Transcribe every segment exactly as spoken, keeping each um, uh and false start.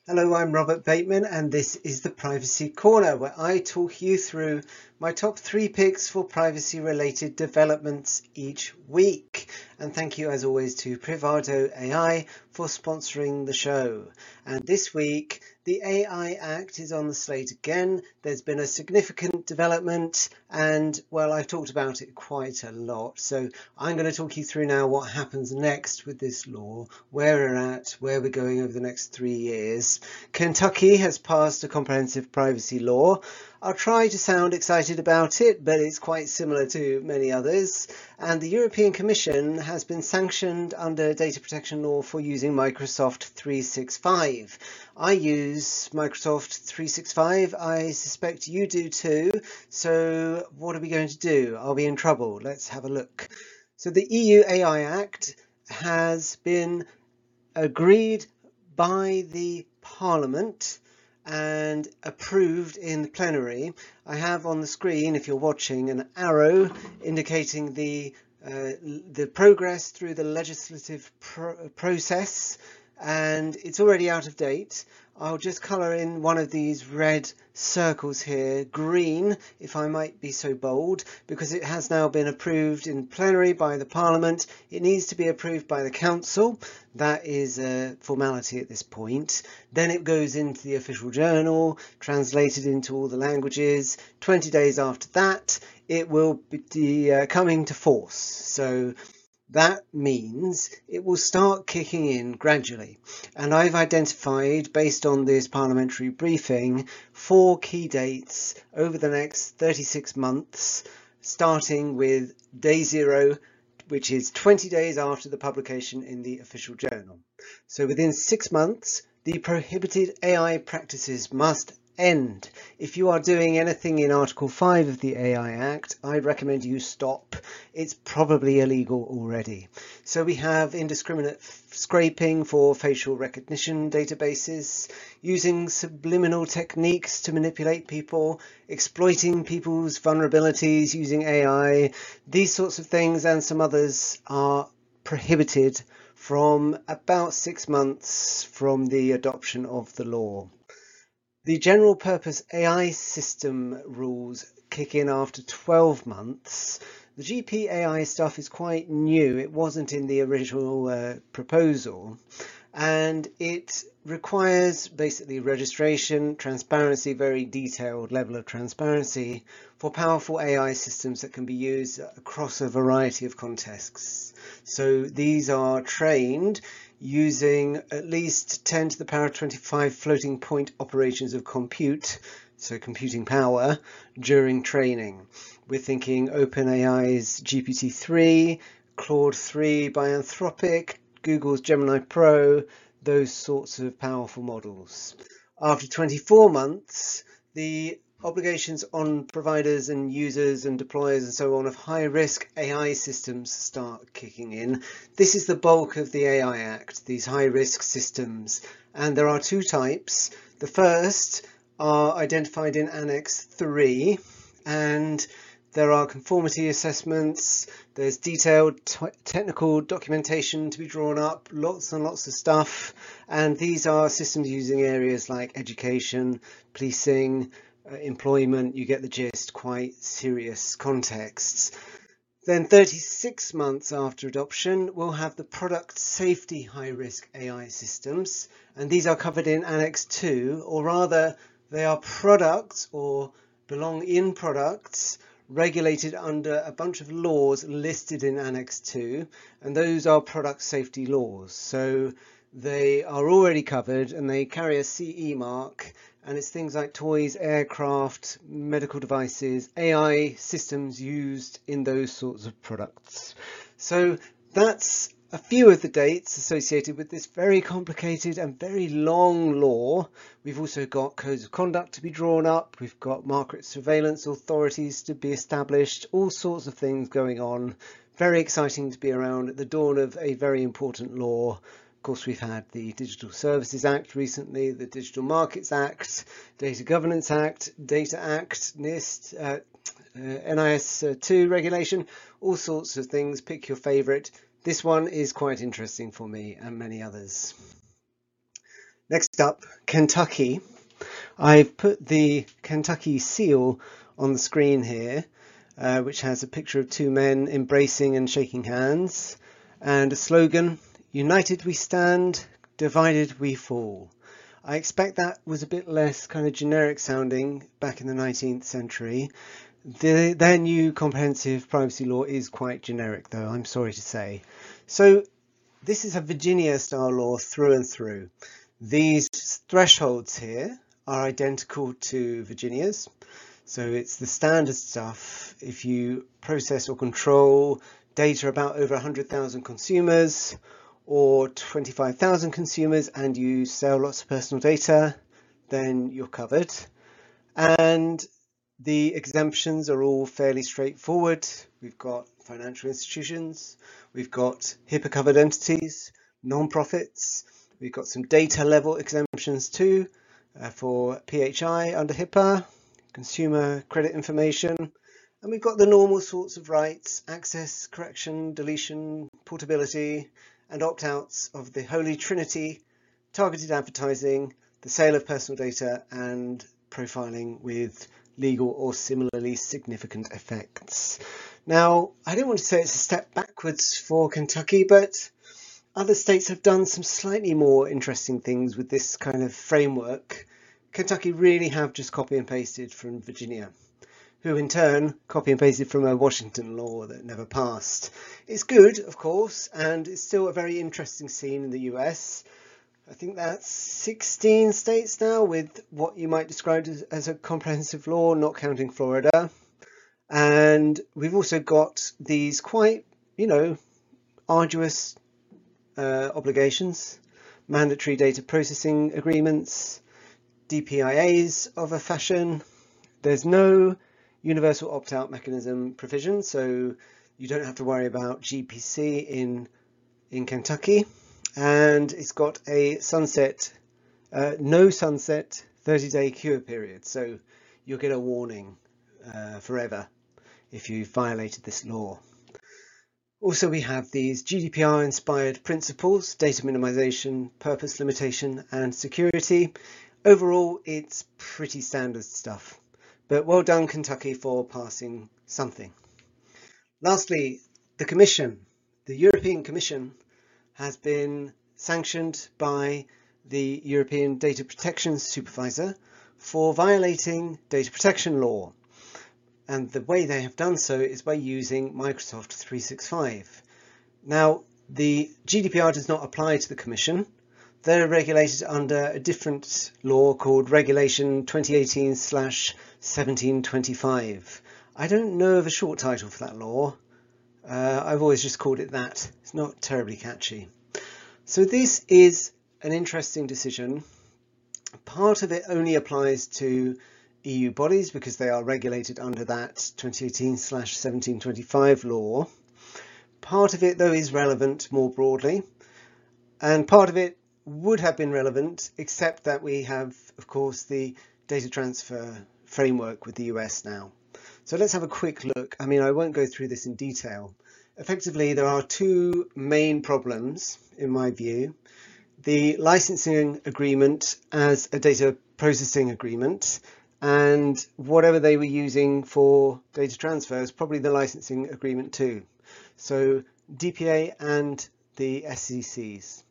Hello, I'm Robert Bateman, and this is the Privacy Corner, where I talk you through my top three picks for privacy-related developments each week. And thank you, as always, to Privado A I for sponsoring the show. And this week, the A I Act is on the slate again. There's been a significant development, and well, I've talked about it quite a lot. So I'm going to talk you through now what happens next with this law, where we're at, where we're going over the next three years. Kentucky has passed a comprehensive privacy law. I'll try to sound excited about it, but it's quite similar to many others. And the European Commission has been sanctioned under data protection law for using Microsoft three sixty-five. I use Microsoft three sixty-five. I suspect you do too. So what are we going to do? Are we in trouble? Let's have a look. So the E U A I Act has been agreed by the Parliament and approved in plenary. I have on the screen, if you're watching, an arrow indicating the uh, the progress through the legislative pro process, and it's already out of date. I'll just colour in one of these red circles here, green, if I might be so bold, because it has now been approved in plenary by the Parliament. It needs to be approved by the Council. That is a formality at this point. Then it goes into the official journal, translated into all the languages. twenty days after that, it will be uh, coming to force. So that means it will start kicking in gradually. And I've identified, based on this parliamentary briefing, four key dates over the next thirty-six months, starting with day zero, which is twenty days after the publication in the official journal. So within six months, the prohibited A I practices must end. If you are doing anything in Article five of the A I Act, I'd recommend you stop. It's probably illegal already. So we have indiscriminate scraping for facial recognition databases, using subliminal techniques to manipulate people, exploiting people's vulnerabilities using A I. These sorts of things and some others are prohibited from about six months from the adoption of the law. The general purpose A I system rules kick in after twelve months. The G P A I stuff is quite new. It wasn't in the original uh, proposal, and it requires basically registration, transparency, very detailed level of transparency for powerful A I systems that can be used across a variety of contexts. So these are trained using at least ten to the power of twenty-five floating point operations of compute, so computing power, during training. We're thinking OpenAI's G P T three, Claude three by Anthropic, Google's Gemini Pro, those sorts of powerful models. After twenty-four months, the obligations on providers and users and deployers and so on of high-risk A I systems start kicking in. This is the bulk of the A I Act, these high-risk systems. And there are two types. The first are identified in Annex three, and there are conformity assessments, there's detailed technical documentation to be drawn up, lots and lots of stuff, and these are systems using areas like education, policing, uh, employment. You get the gist, quite serious contexts. Then thirty-six months after adoption, we'll have the product safety high-risk A I systems, and these are covered in Annex two, or rather they are products or belong in products regulated under a bunch of laws listed in Annex two, and those are product safety laws. So they are already covered and they carry a C E mark, and it's things like toys, aircraft, medical devices, A I systems used in those sorts of products. So that's a few of the dates associated with this very complicated and very long law. We've also got codes of conduct to be drawn up. We've got market surveillance authorities to be established, all sorts of things going on. Very exciting to be around at the dawn of a very important law. Of course, we've had the Digital Services Act recently, the Digital Markets Act, Data Governance Act, Data Act, NIST, uh, uh, N I S two regulation, all sorts of things. Pick your favourite. This one is quite interesting for me and many others. Next up, Kentucky. I've put the Kentucky seal on the screen here, uh, which has a picture of two men embracing and shaking hands, and a slogan, "United we stand, divided we fall." I expect that was a bit less kind of generic sounding back in the nineteenth century. The, their new comprehensive privacy law is quite generic, though, I'm sorry to say. So this is a Virginia style law through and through. These thresholds here are identical to Virginia's. So it's the standard stuff. If you process or control data about over one hundred thousand consumers or twenty-five thousand consumers and you sell lots of personal data, then you're covered. And the exemptions are all fairly straightforward. We've got financial institutions, we've got HIPAA covered entities, non-profits, we've got some data level exemptions too uh, for P H I under HIPAA, consumer credit information, and we've got the normal sorts of rights: access, correction, deletion, portability, and opt-outs of the Holy Trinity: targeted advertising, the sale of personal data, and profiling with legal or similarly significant effects. Now, I don't want to say it's a step backwards for Kentucky, but other states have done some slightly more interesting things with this kind of framework. Kentucky really have just copy and pasted from Virginia, who in turn copy and pasted from a Washington law that never passed. It's good, of course, and it's still a very interesting scene in the U S. I think that's sixteen states now with what you might describe as, as a comprehensive law, not counting Florida. And we've also got these quite, you know, arduous uh, obligations, mandatory data processing agreements, D P I As of a fashion. There's no universal opt-out mechanism provision, so you don't have to worry about G P C in, in Kentucky. And it's got a sunset, uh, no sunset thirty day cure period. So you'll get a warning uh, forever if you violated this law. Also, we have these G D P R inspired principles: data minimization, purpose limitation, and security. Overall, it's pretty standard stuff, but well done Kentucky for passing something. Lastly, the Commission, the European Commission, has been sanctioned by the European Data Protection Supervisor for violating data protection law. And the way they have done so is by using Microsoft three sixty-five. Now, the G D P R does not apply to the Commission. They're regulated under a different law called Regulation twenty eighteen slash seventeen twenty-five. I don't know of a short title for that law. Uh, I've always just called it that. It's not terribly catchy. So this is an interesting decision. Part of it only applies to E U bodies because they are regulated under that twenty eighteen slash seventeen twenty-five law. Part of it, though, is relevant more broadly, and part of it would have been relevant, except that we have, of course, the data transfer framework with the U S now. So let's have a quick look. I mean, I won't go through this in detail. Effectively, there are two main problems, in my view. The licensing agreement as a data processing agreement, and whatever they were using for data transfers, probably the licensing agreement too. So D P A and the S C Cs.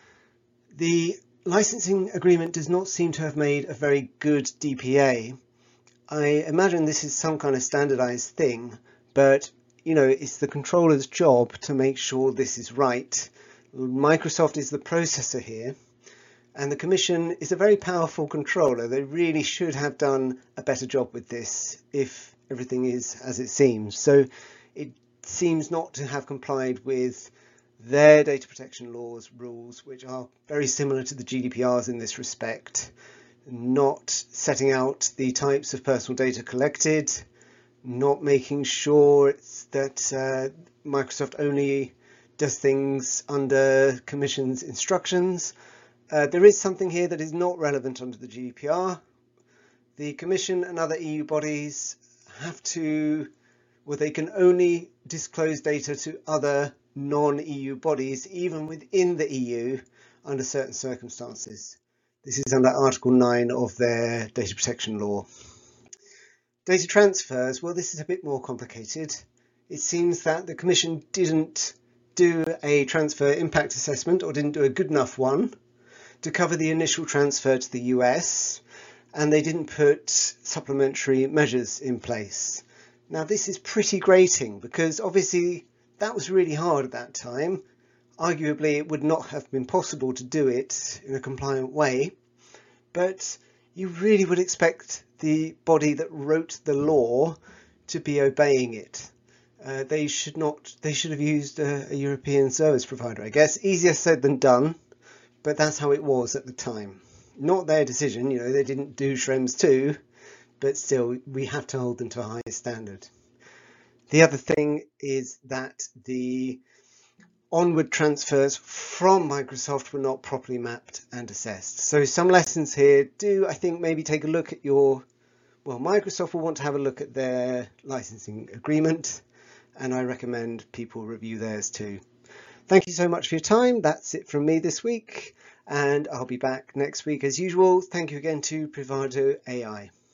The licensing agreement does not seem to have made a very good D P A. I imagine this is some kind of standardized thing, but you know, it's the controller's job to make sure this is right. Microsoft is the processor here, and the Commission is a very powerful controller. They really should have done a better job with this if everything is as it seems. So it seems not to have complied with their data protection laws rules, which are very similar to the G D P R's in this respect. Not setting out the types of personal data collected, not making sure it's that uh, Microsoft only does things under Commission's instructions. Uh, there is something here that is not relevant under the G D P R. The Commission and other E U bodies have to, well, they can only disclose data to other non-E U bodies, even within the E U, under certain circumstances. This is under Article nine of their data protection law. Data transfers, well, this is a bit more complicated. It seems that the Commission didn't do a transfer impact assessment, or didn't do a good enough one to cover the initial transfer to the U S, and they didn't put supplementary measures in place. Now, this is pretty grating because obviously that was really hard at that time. Arguably, it would not have been possible to do it in a compliant way, but you really would expect the body that wrote the law to be obeying it. Uh, they should not, they should have used a, a European service provider, I guess. Easier said than done, but that's how it was at the time. Not their decision, you know, they didn't do Schrems two, but still, we have to hold them to a higher standard. The other thing is that the onward transfers from Microsoft were not properly mapped and assessed. So some lessons here. Do, I think, maybe take a look at your, well, Microsoft will want to have a look at their licensing agreement, and I recommend people review theirs too. Thank you so much for your time. That's it from me this week, and I'll be back next week as usual. Thank you again to Privado A I.